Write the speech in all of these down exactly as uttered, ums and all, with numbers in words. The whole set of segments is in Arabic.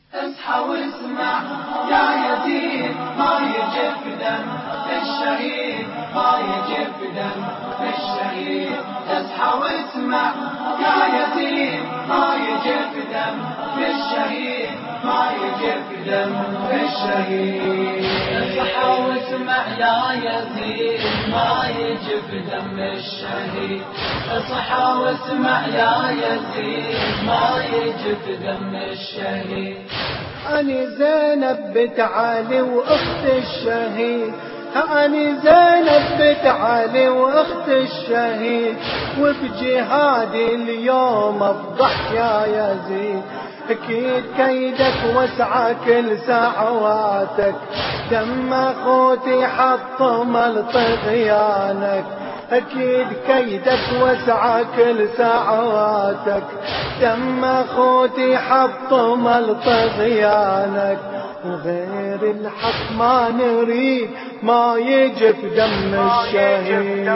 اصحى واسمع يا يتيم، ما يجف دم الشهيد، ما يجف دم الشهيد. اصحى واسمع يا يتيم، ما يجف دم الشهيد، ما يجف دم الشهيد. اصحى واسمع يا يتيم، ما يجف دم الشهيد. اصحى واسمع يا يتيم، ما يجف دم الشهيد. أني زينب بنت علي وأخت الشهيد، أني زينب بنت علي وأخت الشهيد، وبجهادي اليوم أفضح يا يزيد. أكيد كيدك وسعى كل سعواتك، دم أخوتي حطم الطغيانك. أكيد كيدك وسعى كل سعواتك، دم أخوتي حطم الطغيانك. وغير الحق ما نريد، ما يجف دم الشهيد.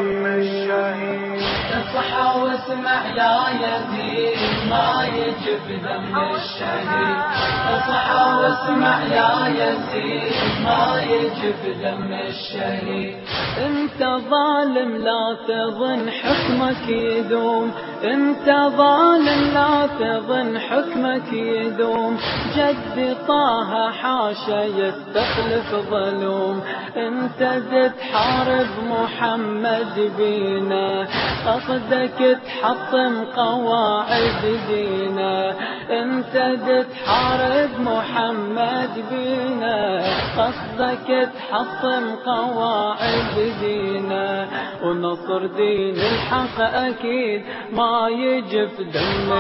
اصحى واسمع يا يزيد، ما يجف دم الشهيد. اصحى واسمع يا يزيد، ما يجف دم الشهيد. انت ظالم لا تظن حكمك يدوم، انت ظالم لا تظن حكمك يدوم. جد طه حاشا يستخلف ظلوم، انت تحارب محمد بينا، قصدك تحطم قواعد دينا. انت تحارب محمد بينا، قصدك تحطم قواعد دينا. ونصر دين الحق اكيد ما يجف دم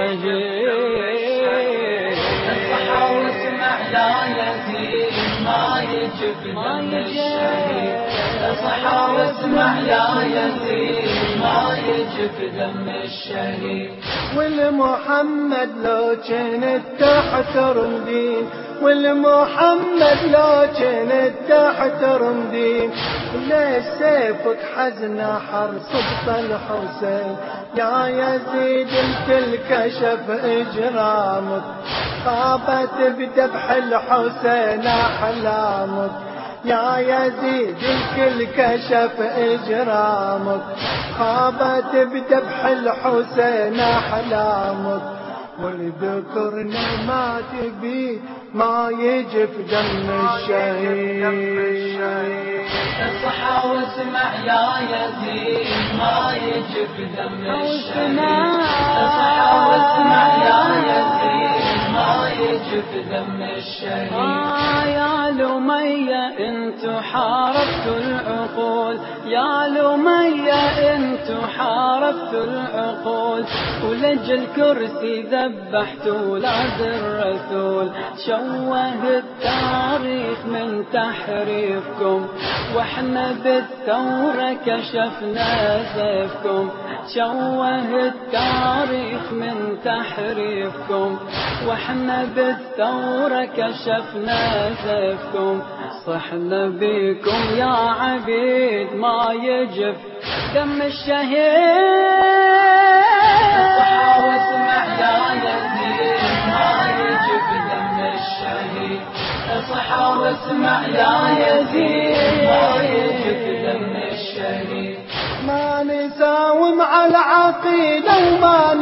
الشهيد. اصحى واسمع يا يزيد، ما يجف دم الشهيد. اصحى واسمع يا يزيد، ما يجف دم الشهيد. والمحمد لو كنت تحت رمدين، والمحمد لو كنت تحت رمدين، ليش سيفك حزن حرصت الحسين. يا يزيد الكل كشف اجرامك، خابت بذبح الحسين احلامك. يا يزيد الكل كشف اجرامك، خابت بذبح الحسين احلامك. والذكرنا ما تبي، ما يجف دم الشهيد. اصحى واسمع يا يزيد، ما يجف دم الشهيد. اصحى واسمع يا يزيد، ما يجف دم الشهيد. آه يا لمية انتو حاربتوا العقول، يا لمية انتو حاربتوا العقول، ولجل كرسي ذبحتوا ولاد الرسول. شوه التاريخ من تحريفكم، واحنا بالثورة كشفنا سيفكم. شوه التاريخ من تحريفكم، واحنا بالثورة كشفنا سيفكم. صحنا بيكم يا عبيد، ما يجف دم الشهيد. اصحى واسمع يا يزيد، ما يجف دم الشهيد. اصحى واسمع يا يزيد، ما يجف دم الشهيد. ما نساوم على العقيدة وما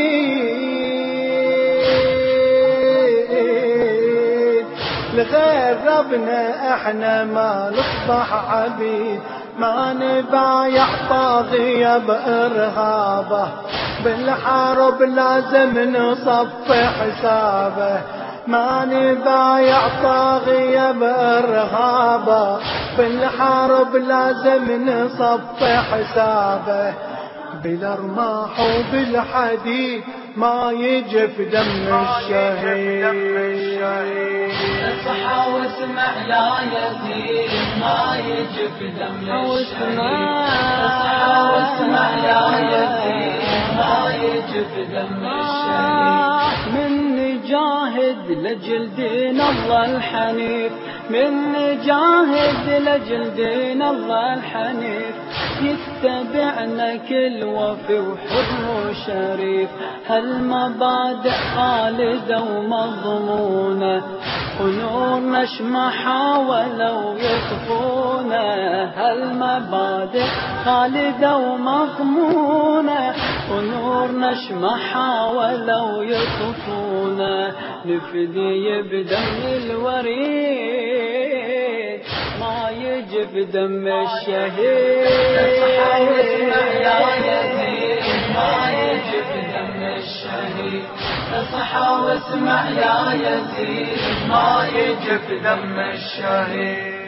نهيد، لغير ربنا احنا ما نصبح عبيد. ما نبايع طاغية بإرهابه، بالحرب لازم نصف حسابه. ما نبايع طاغية بإرهابه، بالحرب لازم نصف حسابه. بالارماح وبالحديد، ما يجف دم الشهيد. اصحى واسمع يا يزيد، ما يجف دم الشهيد. اصحى واسمع يا يزيد، ما يجف دم الشهيد. من نجاهد لجل دين الله الحنيف، من نجاهد لجل دين الله الحنيف. يتبعنا كل وفي وحر وشريف، هالمبادئ خالدة ومضمونة، ونورنا شما حاولوا يطفونا، هالمبادئ خالدة ومضمونة، ونورنا شما حاولوا يطفونا، نفدي بدم الوريد ما يجي بدم الشهيد. اصحى واسمع يا يزيد ما يجي بدم الشهيد، اصحى واسمع يا يزيد ما يجي بدم الشهيد.